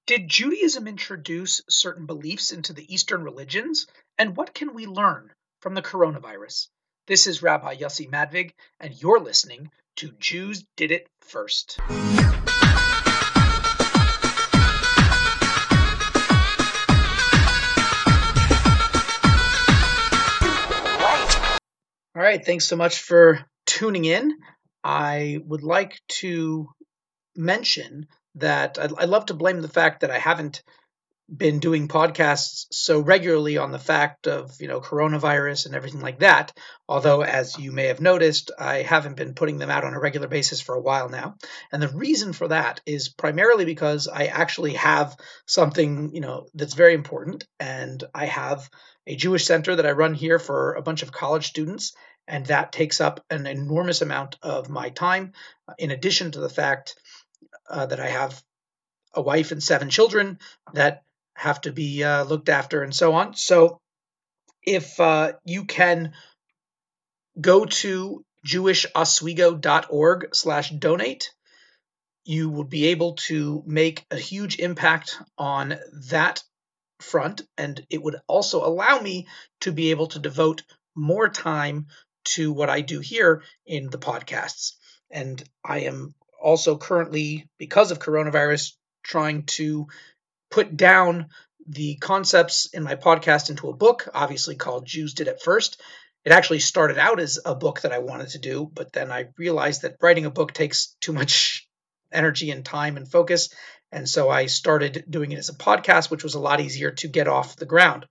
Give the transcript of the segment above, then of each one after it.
Did Judaism introduce certain beliefs into the Eastern religions? And what can we learn from the coronavirus? This is Rabbi Yossi Madvig, and you're listening to Jews Did It First. All right, thanks so much for tuning in. I would like to mention that I'd love to blame the fact that I haven't been doing podcasts so regularly on the fact of, coronavirus and everything like that. Although, as you may have noticed, I haven't been putting them out on a regular basis for a while now. And the reason for that is primarily because I actually have something, that's very important. And I have a Jewish center that I run here for a bunch of college students. And that takes up an enormous amount of my time, in addition to the fact that I have a wife and 7 children that have to be looked after and so on. So if you can go to jewishotswego.org/donate, you will be able to make a huge impact on that front. And it would also allow me to be able to devote more time to what I do here in the podcasts. And I am also currently, because of coronavirus, trying to put down the concepts in my podcast into a book, obviously called Jews Did It First. It actually started out as a book that I wanted to do, but then I realized that writing a book takes too much energy and time and focus. And so I started doing it as a podcast, which was a lot easier to get off the ground.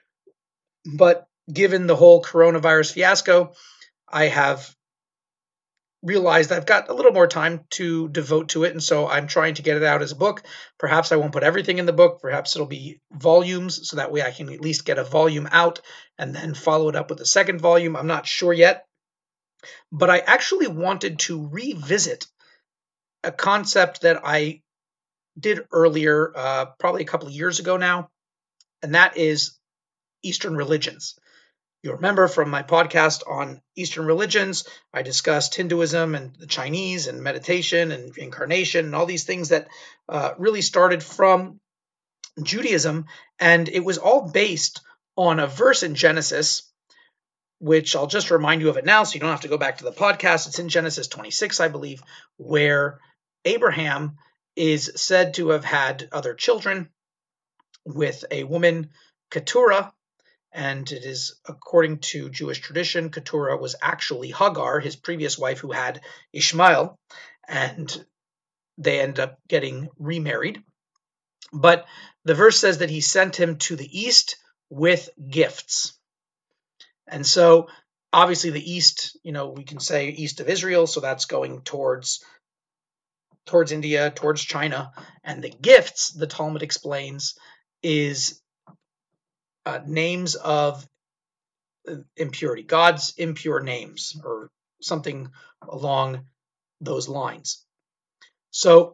But given the whole coronavirus fiasco, I have realized I've got a little more time to devote to it. And so I'm trying to get it out as a book. Perhaps I won't put everything in the book. Perhaps it'll be volumes, so that way I can at least get a volume out and then follow it up with a second volume. I'm not sure yet. But I actually wanted to revisit a concept that I did earlier, probably a couple of years ago now, and that is Eastern religions. You remember from my podcast on Eastern religions, I discussed Hinduism and the Chinese and meditation and reincarnation and all these things that really started from Judaism. And it was all based on a verse in Genesis, which I'll just remind you of it now so you don't have to go back to the podcast. It's in Genesis 26, I believe, where Abraham is said to have had other children with a woman, Keturah. And it is, according to Jewish tradition, Keturah was actually Hagar, his previous wife, who had Ishmael, and they end up getting remarried. But the verse says that he sent him to the east with gifts. And so, obviously, the east, we can say east of Israel, so that's going towards India, towards China. And the gifts, the Talmud explains, is names of impurity, God's impure names, or something along those lines. So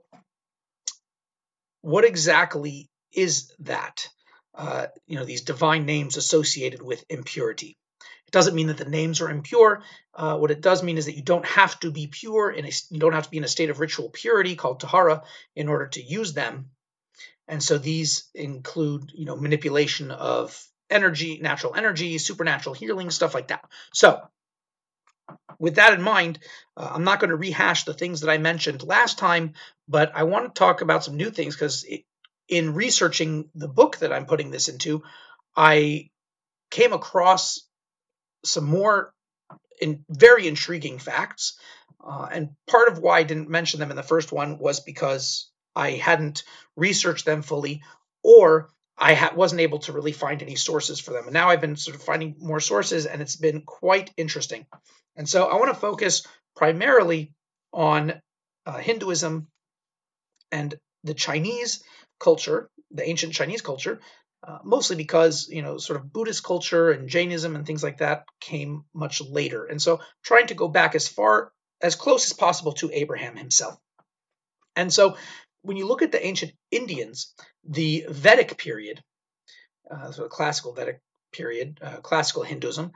what exactly is that? These divine names associated with impurity. It doesn't mean that the names are impure. What it does mean is that you don't have to be pure, you don't have to be in a state of ritual purity called tahara in order to use them. And so these include, manipulation of energy, natural energy, supernatural healing, stuff like that. So with that in mind, I'm not going to rehash the things that I mentioned last time, but I want to talk about some new things because in researching the book that I'm putting this into, I came across some more very intriguing facts. And part of why I didn't mention them in the first one was because I hadn't researched them fully, or I wasn't able to really find any sources for them. And now I've been sort of finding more sources, and it's been quite interesting. And so I want to focus primarily on Hinduism and the Chinese culture, the ancient Chinese culture, mostly because, sort of Buddhist culture and Jainism and things like that came much later. And so trying to go back as close as possible to Abraham himself. And so when you look at the ancient Indians, the Vedic period, so the classical Vedic period, classical Hinduism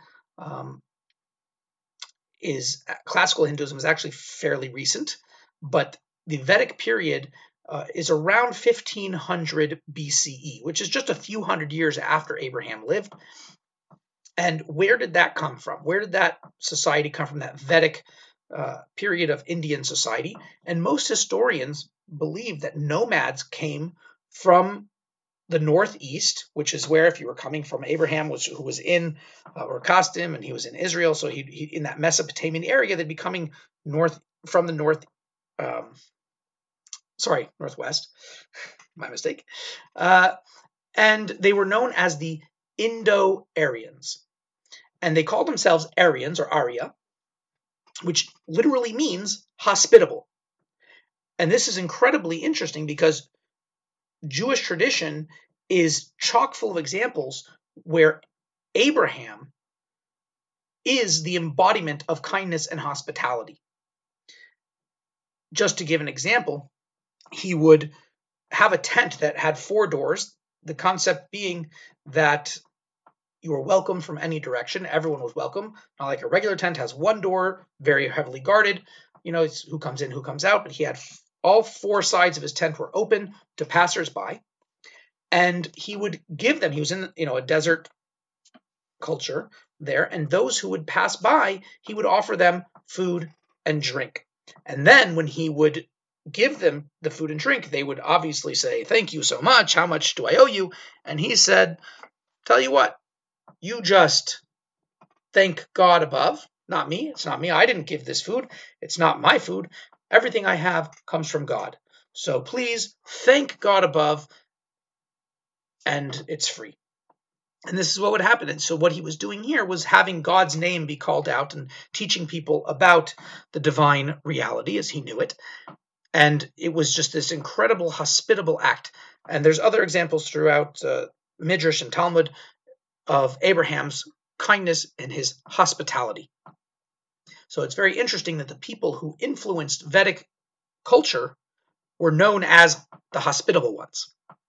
is actually fairly recent, but the Vedic period is around 1500 BCE, which is just a few hundred years after Abraham lived. And where did that come from? Where did that society come from, that Vedic period of Indian society? And most historians believe that nomads came from the northeast, which is where, if you were coming from Abraham, who was in Orkastim, and he was in Israel, so he in that Mesopotamian area, they'd be coming north from the northwest. My mistake. And they were known as the Indo-Aryans. And they called themselves Aryans, or Arya, which literally means hospitable. And this is incredibly interesting because Jewish tradition is chock full of examples where Abraham is the embodiment of kindness and hospitality. Just to give an example, he would have a tent that had 4 doors, the concept being that you were welcome from any direction. Everyone was welcome. Not like a regular tent has 1 door, very heavily guarded. It's who comes in, who comes out. But he had all 4 sides of his tent were open to passersby. And he would give them, he was in a desert culture there, and those who would pass by, he would offer them food and drink. And then when he would give them the food and drink, they would obviously say, "Thank you so much. How much do I owe you?" And he said, "Tell you what, you just thank God above, not me. It's not me. I didn't give this food. It's not my food. Everything I have comes from God. So please thank God above, and it's free." And this is what would happen. And so what he was doing here was having God's name be called out and teaching people about the divine reality as he knew it. And it was just this incredible hospitable act. And there's other examples throughout Midrash and Talmud of Abraham's kindness and his hospitality. So it's very interesting that the people who influenced Vedic culture were known as the hospitable ones,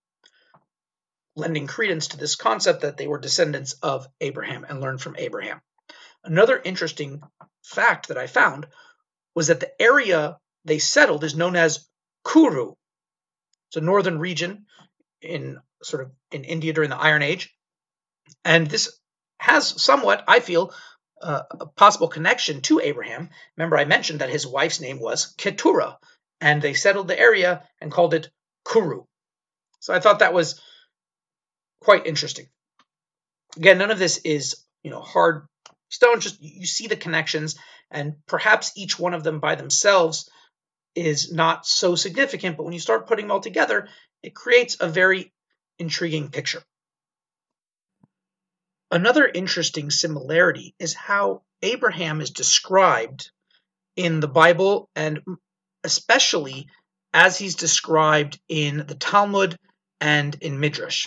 lending credence to this concept that they were descendants of Abraham and learned from Abraham. Another interesting fact that I found was that the area they settled is known as Kuru. It's a northern region in India during the Iron Age. And this has somewhat, I feel, a possible connection to Abraham. Remember, I mentioned that his wife's name was Keturah, and they settled the area and called it Kuru. So I thought that was quite interesting. Again, none of this is, hard stone. Just you see the connections, and perhaps each one of them by themselves is not so significant, but when you start putting them all together, it creates a very intriguing picture. Another interesting similarity is how Abraham is described in the Bible, and especially as he's described in the Talmud and in Midrash,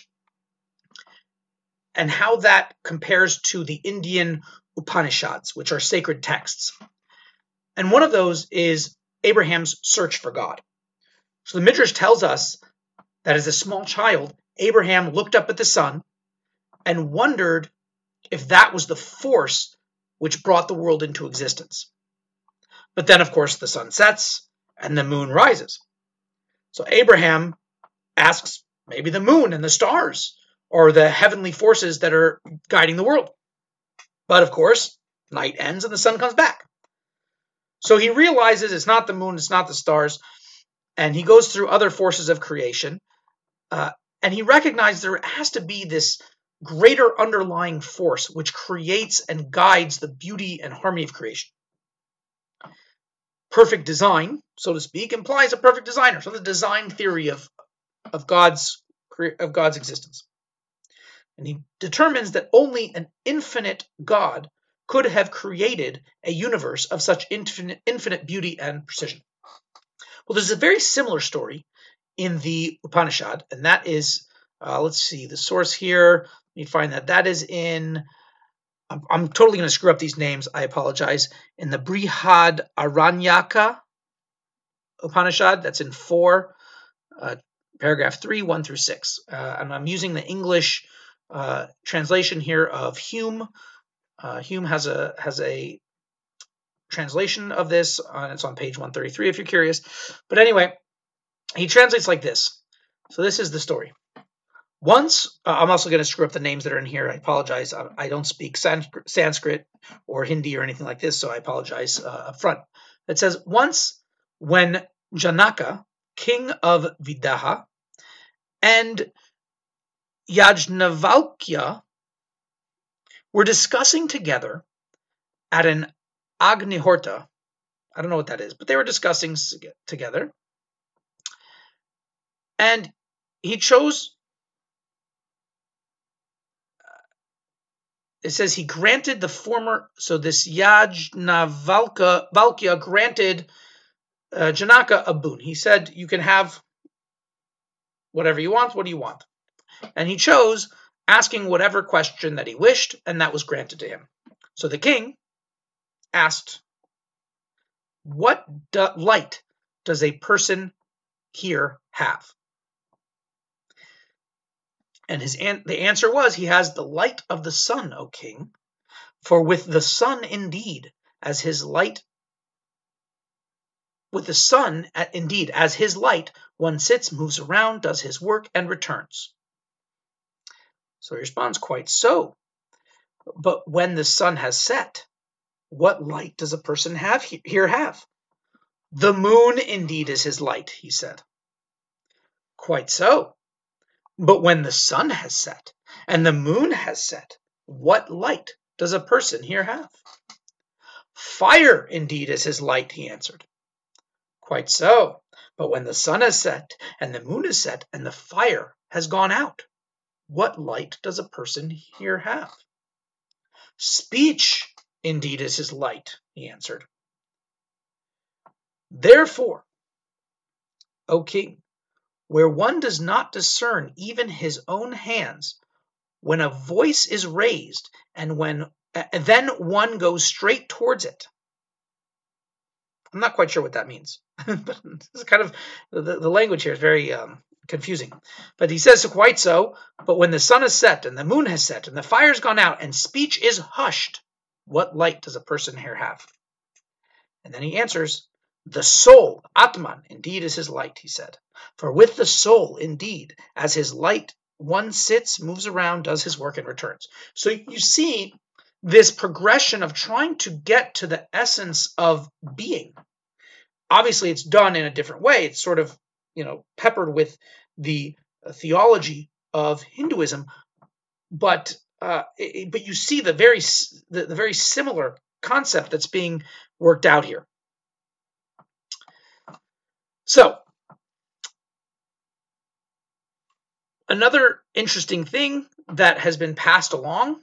and how that compares to the Indian Upanishads, which are sacred texts. And one of those is Abraham's search for God. So the Midrash tells us that as a small child, Abraham looked up at the sun and wondered if that was the force which brought the world into existence. But then, of course, the sun sets and the moon rises. So Abraham asks maybe the moon and the stars or the heavenly forces that are guiding the world. But of course, night ends and the sun comes back. So he realizes it's not the moon, it's not the stars, and he goes through other forces of creation, and he recognizes there has to be this greater underlying force which creates and guides the beauty and harmony of creation. Perfect design, so to speak, implies a perfect designer. So the design theory of God's existence. And he determines that only an infinite God could have created a universe of such infinite beauty and precision. Well, there's a very similar story in the Upanishad, and that is, let's see, the source here. Let me find that. That is in, I'm totally going to screw up these names. I apologize. In the Brihad Aranyaka Upanishad, that's in 4, paragraph 3, 1 through 6. And I'm using the English translation here of Hume. Hume has a translation of this. It's on page 133 if you're curious. But anyway, He translates like this. So this is the story. Once, I'm also going to screw up the names that are in here. I apologize. I don't speak Sanskrit or Hindi or anything like this, so I apologize up front. It says, once when Janaka, king of Vidaha, and Yajnavalkya were discussing together at an Agnihorta. I don't know what that is, but they were discussing together. And he chose, it says he granted the former, so this Yajnavalkya granted Janaka a boon. He said, you can have whatever you want. What do you want? And he chose asking whatever question that he wished, and that was granted to him. So the king asked, what light does a person here have? And the answer was, he has the light of the sun, O king. For with the sun indeed as his light, with the sun indeed as his light, one sits, moves around, does his work, and returns. So he responds, quite so. But when the sun has set, what light does a person here have? The moon indeed is his light, he said. Quite so. But when the sun has set and the moon has set, what light does a person here have? Fire indeed is his light, he answered. Quite so. But when the sun has set and the moon is set and the fire has gone out, what light does a person here have? Speech indeed is his light, he answered. Therefore, O king, where one does not discern even his own hands, when a voice is raised and then one goes straight towards it. I'm not quite sure what that means, but this is kind of the language here is very confusing. But he says, quite so. But when the sun is set and the moon has set and the fire's gone out and speech is hushed, what light does a person here have? And then he answers, the soul, Atman, indeed is his light, he said. For with the soul, indeed, as his light, one sits, moves around, does his work, and returns. So you see this progression of trying to get to the essence of being. Obviously, it's done in a different way. It's sort of, peppered with the theology of Hinduism, but you see the very similar concept that's being worked out here. So, another interesting thing that has been passed along,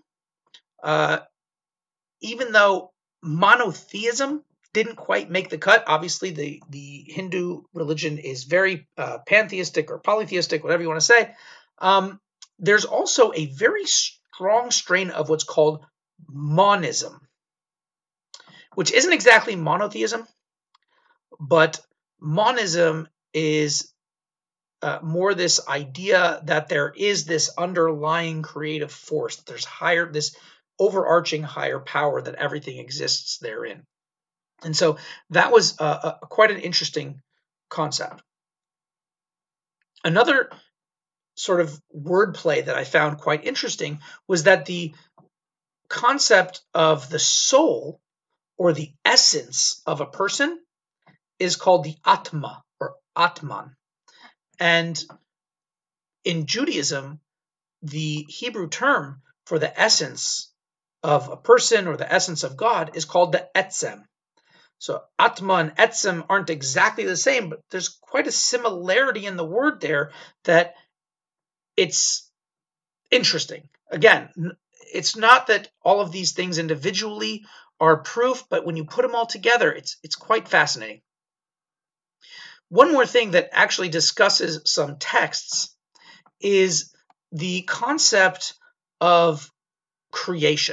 even though monotheism didn't quite make the cut, obviously the Hindu religion is very pantheistic or polytheistic, whatever you want to say. There's also a very strong strain of what's called monism, which isn't exactly monotheism, but monism is more this idea that there is this underlying creative force. There's this overarching higher power that everything exists therein. And so that was quite an interesting concept. Another sort of wordplay that I found quite interesting was that the concept of the soul or the essence of a person is called the Atma or Atman. And in Judaism, the Hebrew term for the essence of a person or the essence of God is called the Etzem. So Atma and Etzem aren't exactly the same, but there's quite a similarity in the word there that it's interesting. Again, it's not that all of these things individually are proof, but when you put them all together, it's quite fascinating. One more thing that actually discusses some texts is the concept of creation.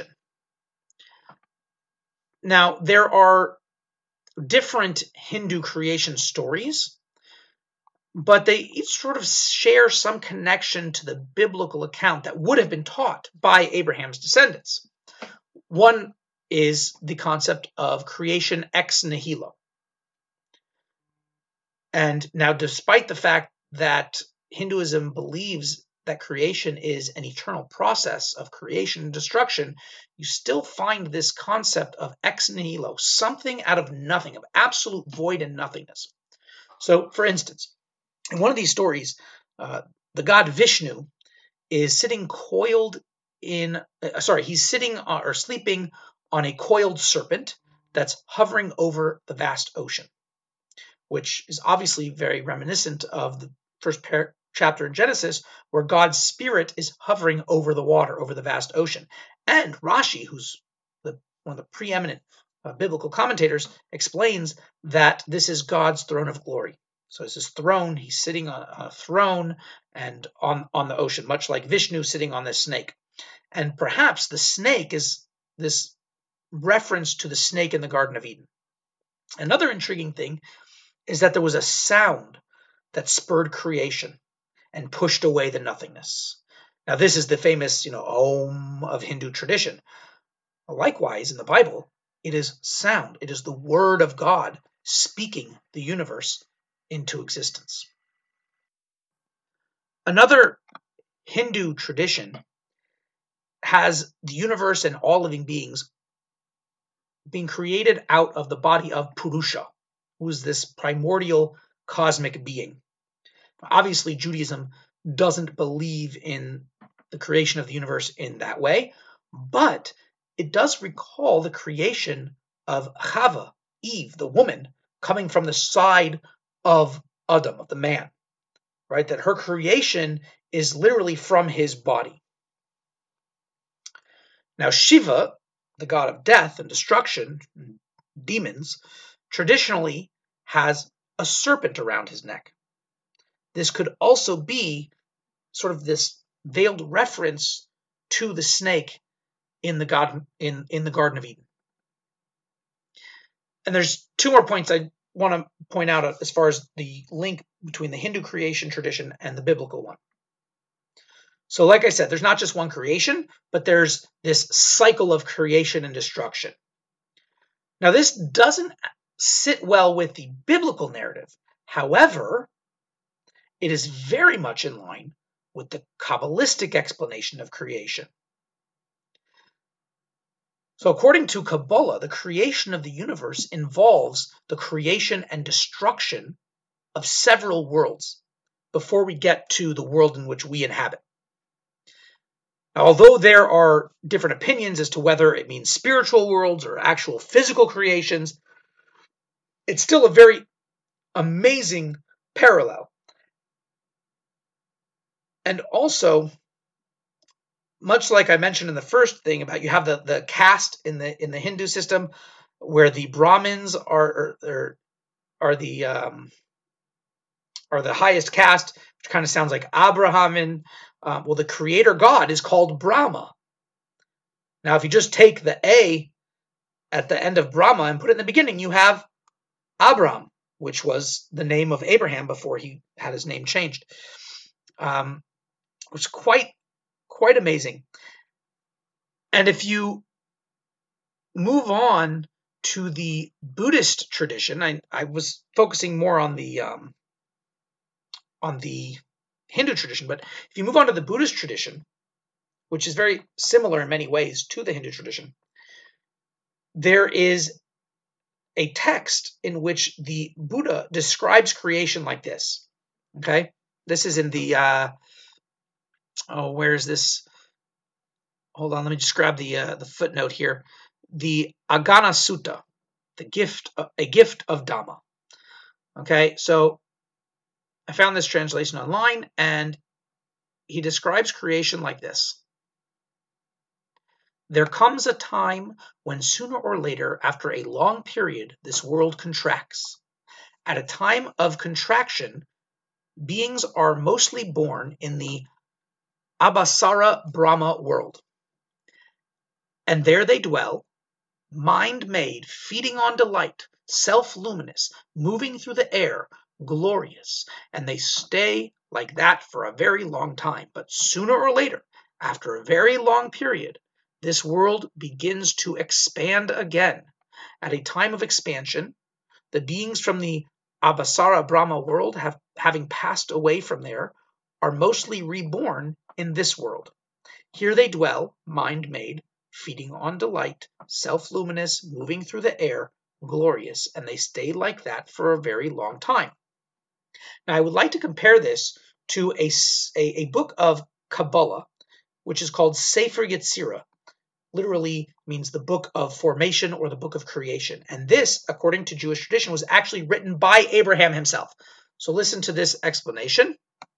Now, there are different Hindu creation stories, but they each sort of share some connection to the biblical account that would have been taught by Abraham's descendants. One is the concept of creation ex nihilo. And now, despite the fact that Hinduism believes that creation is an eternal process of creation and destruction, you still find this concept of ex nihilo, something out of nothing, of absolute void and nothingness. So, for instance, in one of these stories, the god Vishnu is sitting coiled in, he's sitting or sleeping on a coiled serpent that's hovering over the vast ocean, which is obviously very reminiscent of the first chapter in Genesis, where God's spirit is hovering over the water, over the vast ocean. And Rashi, who's one of the preeminent biblical commentators, explains that this is God's throne of glory. So it's his throne. He's sitting on a throne and on the ocean, much like Vishnu sitting on this snake. And perhaps the snake is this reference to the snake in the Garden of Eden. Another intriguing thing is that there was a sound that spurred creation and pushed away the nothingness. Now, this is the famous, Om of Hindu tradition. Likewise, in the Bible, it is sound. It is the word of God speaking the universe into existence. Another Hindu tradition has the universe and all living beings being created out of the body of Purusha, who is this primordial cosmic being. Obviously, Judaism doesn't believe in the creation of the universe in that way, but it does recall the creation of Chava, Eve, the woman, coming from the side of Adam, of the man, right? That her creation is literally from his body. Now, Shiva, the god of death and destruction, demons, traditionally has a serpent around his neck. This could also be sort of this veiled reference to the snake in the Garden of Eden. And there's two more points I want to point out as far as the link between the Hindu creation tradition and the biblical one. So, like I said, there's not just one creation, but there's this cycle of creation and destruction. Now, this doesn't sit well with the biblical narrative. However, it is very much in line with the Kabbalistic explanation of creation. So according to Kabbalah, the creation of the universe involves the creation and destruction of several worlds before we get to the world in which we inhabit. Now, although there are different opinions as to whether it means spiritual worlds or actual physical creations, it's still a very amazing parallel. And also, much like I mentioned in the first thing about you have the caste in the Hindu system, where the Brahmins are the highest caste, which kind of sounds like Abrahamin. Well, the creator God is called Brahma. Now, if you just take the A at the end of Brahma and put it in the beginning, you have Abram, which was the name of Abraham before he had his name changed. Which is quite amazing. And if you move on to the Buddhist tradition, I was focusing more on the Hindu tradition, but if you move on to the Buddhist tradition, which is very similar in many ways to the Hindu tradition, there is a text in which the Buddha describes creation like this. Okay, this is in the where is this? Hold on, let me just grab the footnote here. The Agana Sutta, a gift of Dhamma. Okay, so I found this translation online, and he describes creation like this. There comes a time when sooner or later, after a long period, this world contracts. At a time of contraction, beings are mostly born in the Abhasara Brahma world. And there they dwell, mind-made, feeding on delight, self-luminous, moving through the air, glorious, and they stay like that for a very long time. But sooner or later, after a very long period, this world begins to expand again. At a time of expansion, the beings from the Abhasara Brahma world, having passed away from there, are mostly reborn in this world. Here they dwell, mind-made, feeding on delight, self-luminous, moving through the air, glorious, and they stay like that for a very long time. Now, I would like to compare this to a book of Kabbalah, which is called Sefer Yetzirah. Literally means the book of formation or the book of creation. And this, according to Jewish tradition, was actually written by Abraham himself. So listen to this explanation.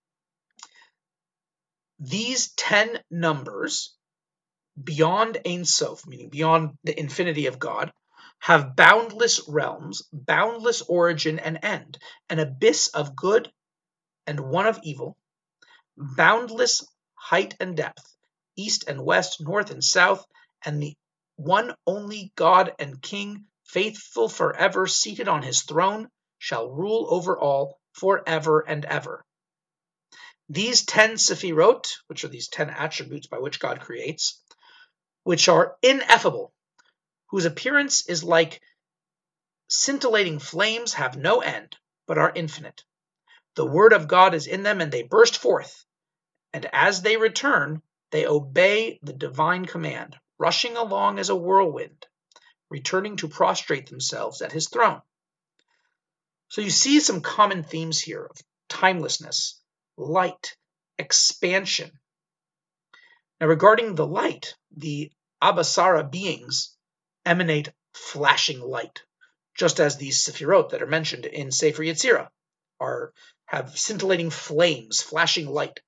These 10 numbers, beyond Ein Sof, meaning beyond the infinity of God, have boundless realms, boundless origin and end, an abyss of good and one of evil, boundless height and depth, east and west, north and south, and the one only God and King, faithful forever, seated on his throne, shall rule over all forever and ever. These 10 Sefirot, which are these 10 attributes by which God creates, which are ineffable, whose appearance is like scintillating flames, have no end, but are infinite. The word of God is in them, and they burst forth. And as they return, they obey the divine command, rushing along as a whirlwind, returning to prostrate themselves at his throne. So you see some common themes here of timelessness, light, expansion. Now regarding the light, the Abhasara beings emanate flashing light, just as these Sefirot that are mentioned in Sefer Yetzirah have scintillating flames, flashing light.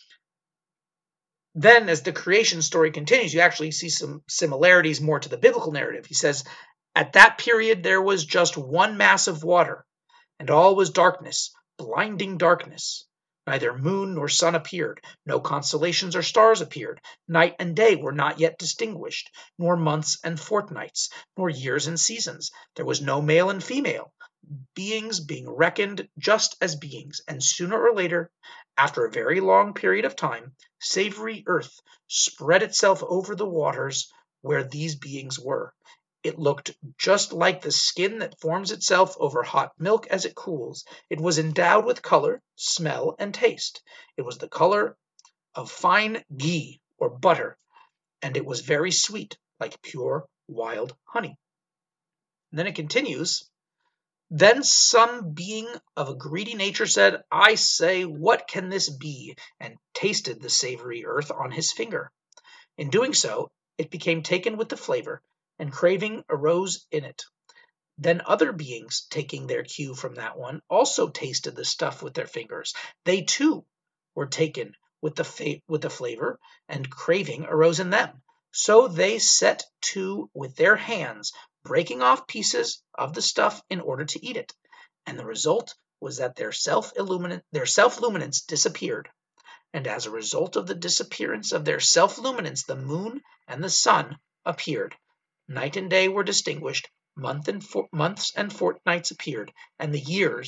Then, as the creation story continues, you actually see some similarities more to the biblical narrative. He says, at that period there was just one mass of water, and all was darkness, blinding darkness. Neither moon nor sun appeared, no constellations or stars appeared, night and day were not yet distinguished, nor months and fortnights, nor years and seasons. There was no male and female, beings being reckoned just as beings, and sooner or later, after a very long period of time, savory earth spread itself over the waters where these beings were. It looked just like the skin that forms itself over hot milk as it cools. It was endowed with color, smell, and taste. It was the color of fine ghee or butter, and it was very sweet, like pure wild honey. And then it continues, then some being of a greedy nature said, I say, what can this be? And tasted the savory earth on his finger. In doing so, it became taken with the flavor, and craving arose in it. Then other beings, taking their cue from that one, also tasted the stuff with their fingers. They too were taken with the flavor, and craving arose in them. So they set to with their hands, breaking off pieces of the stuff in order to eat it. And the result was that their self-luminance disappeared. And as a result of the disappearance of their self-luminance, the moon and the sun appeared. Night and day were distinguished, months and fortnights appeared, and the year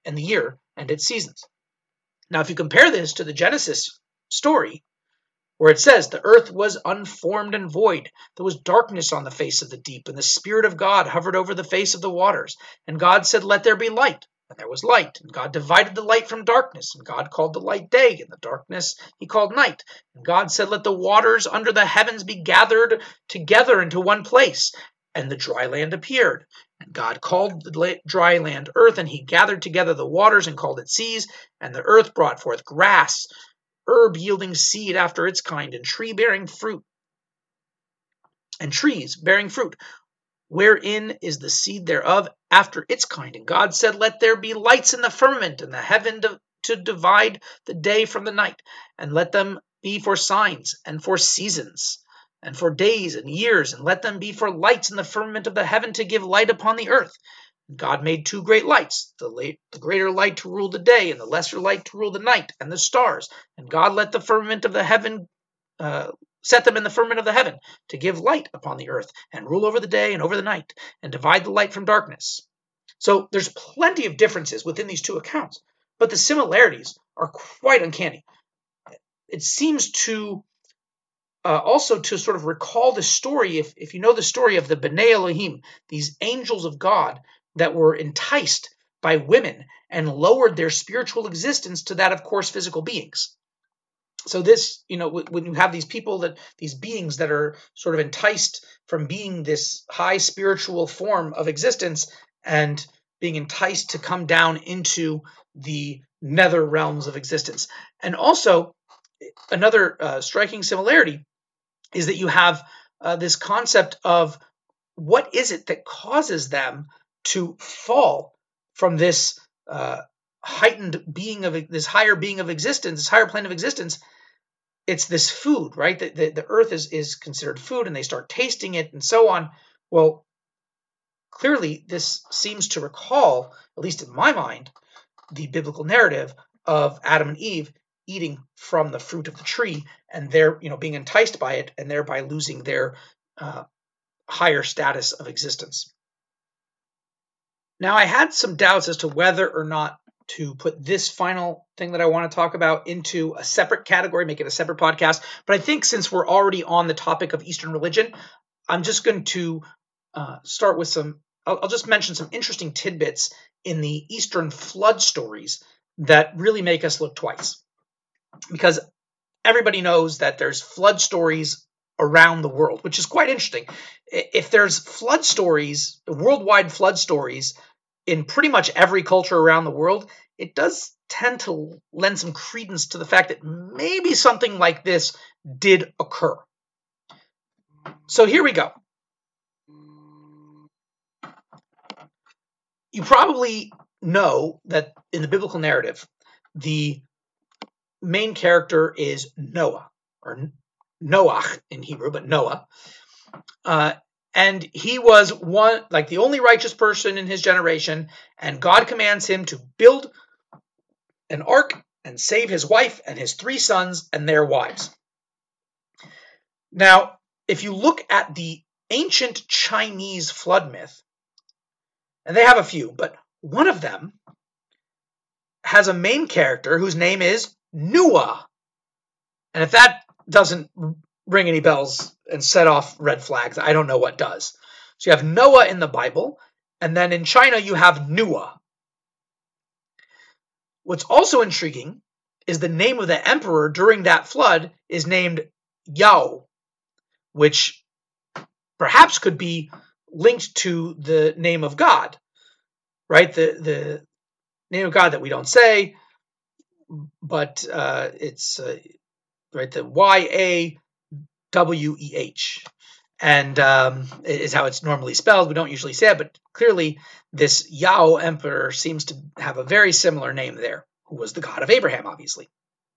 and its seasons. Now, if you compare this to the Genesis story, where it says, the earth was unformed and void, there was darkness on the face of the deep, and the Spirit of God hovered over the face of the waters. And God said, let there be light. And there was light. And God divided the light from darkness. And God called the light day, and the darkness he called night. And God said, let the waters under the heavens be gathered together into one place. And the dry land appeared. And God called the dry land earth, and he gathered together the waters and called it seas. And the earth brought forth grass, herb yielding seed after its kind, and trees bearing fruit, wherein is the seed thereof after its kind. And God said, let there be lights in the firmament, and the heaven to divide the day from the night, and let them be for signs, and for seasons, and for days and years, and let them be for lights in the firmament of the heaven to give light upon the earth. God made two great lights, the greater light to rule the day, and the lesser light to rule the night, and the stars. And God let the firmament of the heaven, set them in the firmament of the heaven, to give light upon the earth, and rule over the day and over the night, and divide the light from darkness. So there's plenty of differences within these two accounts, but the similarities are quite uncanny. It seems to also to sort of recall the story, if you know the story of the B'nai Elohim, these angels of God, that were enticed by women and lowered their spiritual existence to that of coarse physical beings. So this, when you have these beings that are sort of enticed from being this high spiritual form of existence and being enticed to come down into the nether realms of existence. And also, another striking similarity is that you have this concept of what is it that causes them to fall from this heightened being of this higher being of existence, this higher plane of existence. It's this food, right? The earth is considered food, and they start tasting it and so on. Well, clearly this seems to recall, at least in my mind, the biblical narrative of Adam and Eve eating from the fruit of the tree, and they're being enticed by it, and thereby losing their higher status of existence. Now, I had some doubts as to whether or not to put this final thing that I want to talk about into a separate category, make it a separate podcast. But I think since we're already on the topic of Eastern religion, I'm just going to start with I'll just mention some interesting tidbits in the Eastern flood stories that really make us look twice. Because everybody knows that there's flood stories around the world, which is quite interesting. If there's flood stories, worldwide flood stories, in pretty much every culture around the world, it does tend to lend some credence to the fact that maybe something like this did occur. So here we go. You probably know that in the biblical narrative, the main character is Noah, or Noach in Hebrew, but Noah. And he was the only righteous person in his generation, and God commands him to build an ark and save his wife and his 3 sons and their wives. Now, if you look at the ancient Chinese flood myth, and they have a few, but one of them has a main character whose name is Nuah. And if that doesn't ring any bells and set off red flags, I don't know what does. So you have Noah in the Bible, and then in China you have Nuah. What's also intriguing is the name of the emperor during that flood is named Yao, which perhaps could be linked to the name of God, right? The name of God that we don't say, but it's right, the YAWEH, and is how it's normally spelled. We don't usually say it, but clearly this Yao emperor seems to have a very similar name there, who was the god of Abraham, obviously.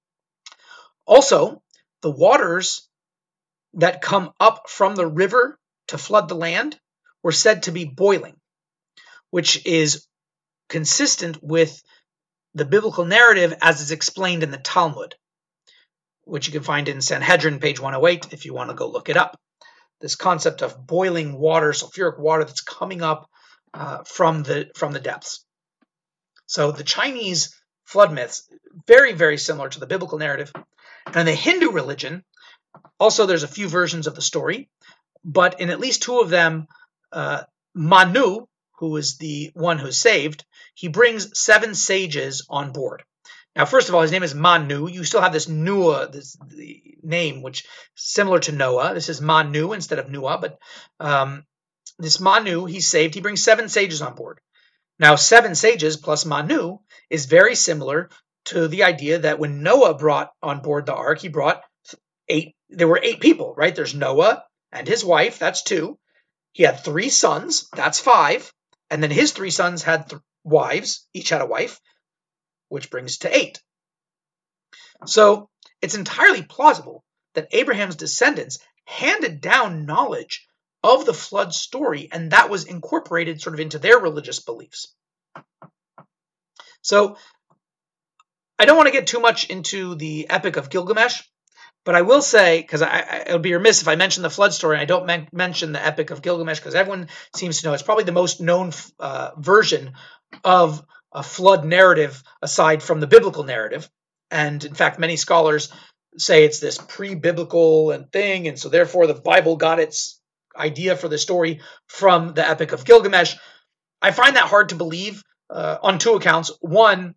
Also, the waters that come up from the river to flood the land were said to be boiling, which is consistent with the biblical narrative as is explained in the Talmud, which you can find in Sanhedrin, page 108, if you want to go look it up. This concept of boiling water, sulfuric water that's coming up from the depths. So the Chinese flood myths, very, very similar to the biblical narrative. And in the Hindu religion, also there's a few versions of the story, but in at least 2 of them, Manu, who is the one who's saved, he brings 7 sages on board. Now, first of all, his name is Manu. You still have this Nuah, the name, which is similar to Noah. This is Manu instead of Nuah, but this Manu, he's saved. He brings 7 sages on board. Now, 7 sages plus Manu is very similar to the idea that when Noah brought on board the ark, he brought 8. There were 8 people, right? There's Noah and his wife, that's 2. He had 3 sons, that's 5. And then his 3 sons had wives, each had a wife, which brings to 8. So it's entirely plausible that Abraham's descendants handed down knowledge of the flood story, and that was incorporated sort of into their religious beliefs. So I don't want to get too much into the Epic of Gilgamesh, but I will say, because it would be remiss if I mention the flood story and I don't mention the Epic of Gilgamesh, because everyone seems to know it's probably the most known version of a flood narrative aside from the biblical narrative. And in fact, many scholars say it's this pre-biblical thing, and so therefore the Bible got its idea for the story from the Epic of Gilgamesh. I find that hard to believe. on two accounts. One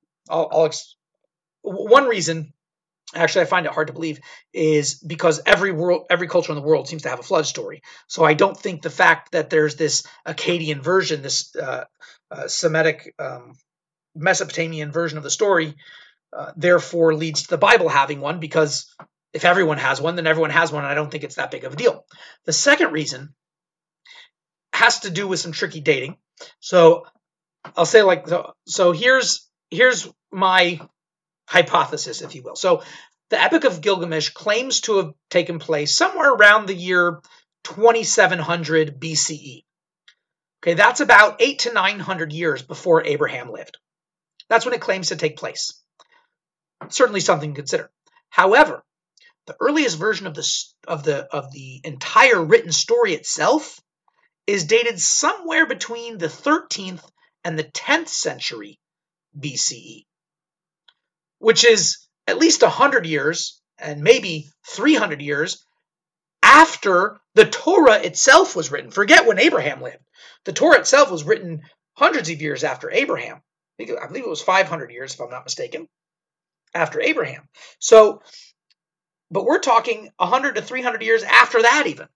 reason, actually, I find it hard to believe, is because every culture in the world seems to have a flood story. So I don't think the fact that there's this Akkadian version, this Semitic Mesopotamian version of the story, therefore leads to the Bible having one, because if everyone has one, then everyone has one, and I don't think it's that big of a deal. The second reason has to do with some tricky dating. So I'll say here's my hypothesis, if you will. So the Epic of Gilgamesh claims to have taken place somewhere around the year 2700 BCE. Okay, that's about 800 to 900 years before Abraham lived. That's when it claims to take place. Certainly something to consider. However, the earliest version of the entire written story itself is dated somewhere between the 13th and the 10th century BCE, which is at least 100 years and maybe 300 years after the Torah itself was written. Forget when Abraham lived. The Torah itself was written hundreds of years after Abraham. I believe it was 500 years, if I'm not mistaken, after Abraham. So, but we're talking 100 to 300 years after that even.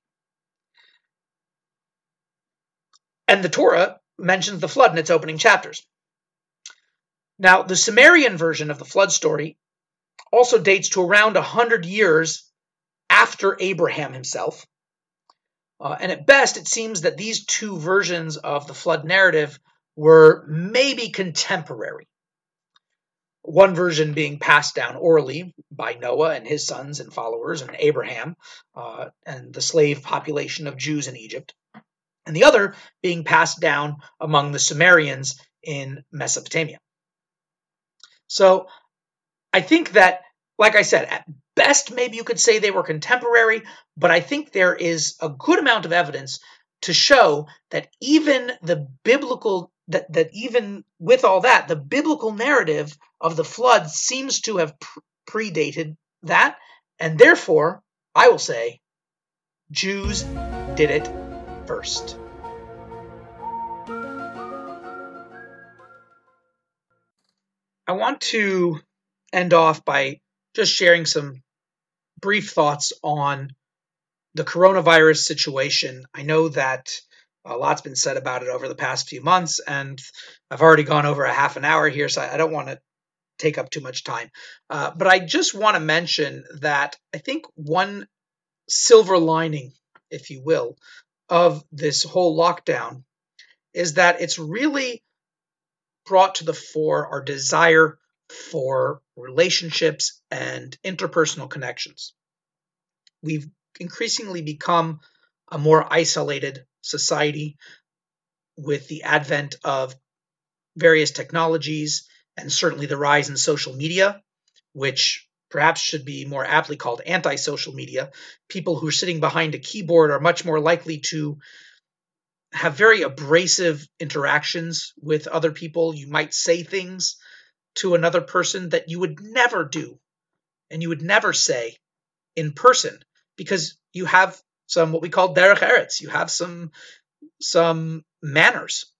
And the Torah mentions the flood in its opening chapters. Now, the Sumerian version of the flood story also dates to around 100 years after Abraham himself. And at best, it seems that these two versions of the flood narrative were maybe contemporary. One version being passed down orally by Noah and his sons and followers and Abraham and the slave population of Jews in Egypt, and the other being passed down among the Sumerians in Mesopotamia. So I think that, like I said, at best, maybe you could say they were contemporary, but I think there is a good amount of evidence to show that even the biblical, that even with all that, the biblical narrative of the flood seems to have predated that, and therefore, I will say, Jews did it first. I want to end off by just sharing some brief thoughts on the coronavirus situation. I know that a lot's been said about it over the past few months, and I've already gone over a half an hour here, so I don't want to take up too much time. But I just want to mention that I think one silver lining, if you will, of this whole lockdown is that it's really brought to the fore our desire for relationships and interpersonal connections. We've increasingly become a more isolated society with the advent of various technologies and certainly the rise in social media, which perhaps should be more aptly called anti-social media. People who are sitting behind a keyboard are much more likely to have very abrasive interactions with other people. You might say things to another person that you would never do and you would never say in person because you have some what we call derech eretz. You have some manners.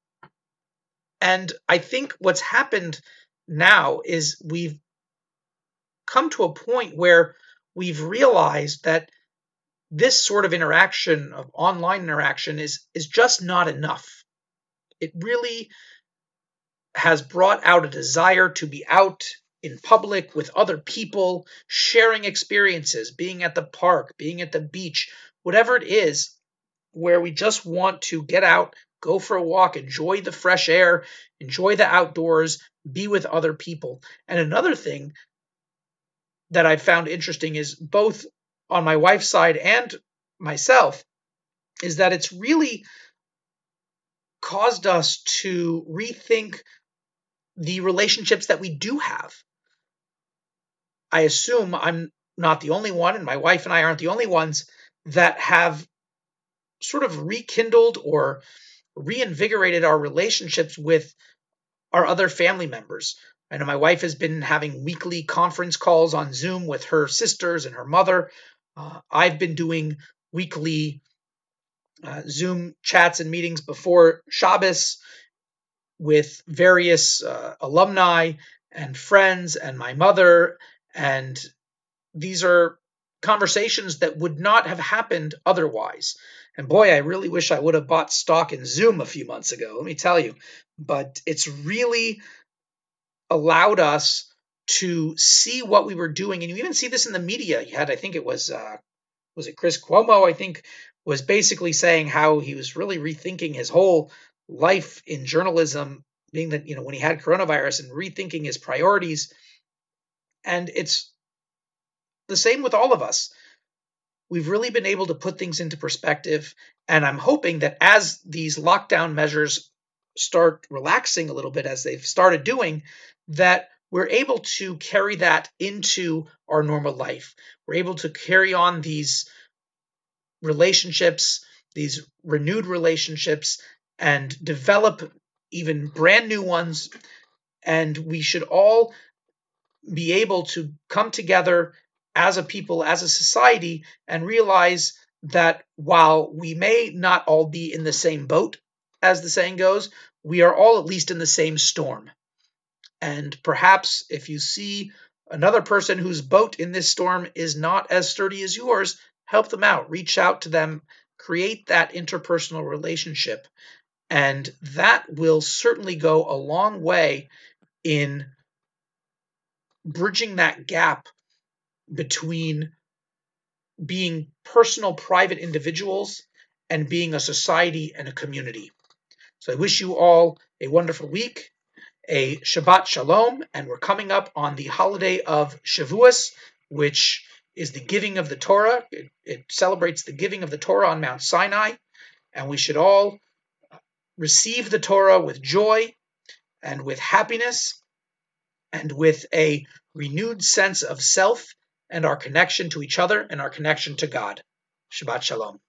And I think what's happened now is we've come to a point where we've realized that this sort of interaction, of online interaction, is just not enough. It really has brought out a desire to be out in public with other people, sharing experiences, being at the park, being at the beach, whatever it is, where we just want to get out, go for a walk, enjoy the fresh air, enjoy the outdoors, be with other people. And another thing that I found interesting is both on my wife's side and myself is that it's really caused us to rethink the relationships that we do have. I assume I'm not the only one, and my wife and I aren't the only ones that have sort of rekindled or reinvigorated our relationships with our other family members. I know my wife has been having weekly conference calls on Zoom with her sisters and her mother. I've been doing weekly Zoom chats and meetings before Shabbos with various alumni and friends and my mother, and these are conversations that would not have happened otherwise. And boy, I really wish I would have bought stock in Zoom a few months ago, let me tell you. But it's really allowed us to see what we were doing. And you even see this in the media. You had, I think it was it Chris Cuomo, I think, was basically saying how he was really rethinking his whole life in journalism, being that, when he had coronavirus, and rethinking his priorities. And it's the same with all of us. We've really been able to put things into perspective. And I'm hoping that as these lockdown measures start relaxing a little bit, as they've started doing, that we're able to carry that into our normal life. We're able to carry on these relationships, these renewed relationships, and develop even brand new ones. And we should all be able to come together as a people, as a society, and realize that while we may not all be in the same boat, as the saying goes, we are all at least in the same storm. And perhaps if you see another person whose boat in this storm is not as sturdy as yours, help them out, reach out to them, create that interpersonal relationship. And that will certainly go a long way in bridging that gap between being personal, private individuals and being a society and a community. So I wish you all a wonderful week, a Shabbat Shalom, and we're coming up on the holiday of Shavuos, which is the giving of the Torah. It celebrates the giving of the Torah on Mount Sinai, and we should all receive the Torah with joy and with happiness and with a renewed sense of self and our connection to each other and our connection to God. Shabbat Shalom.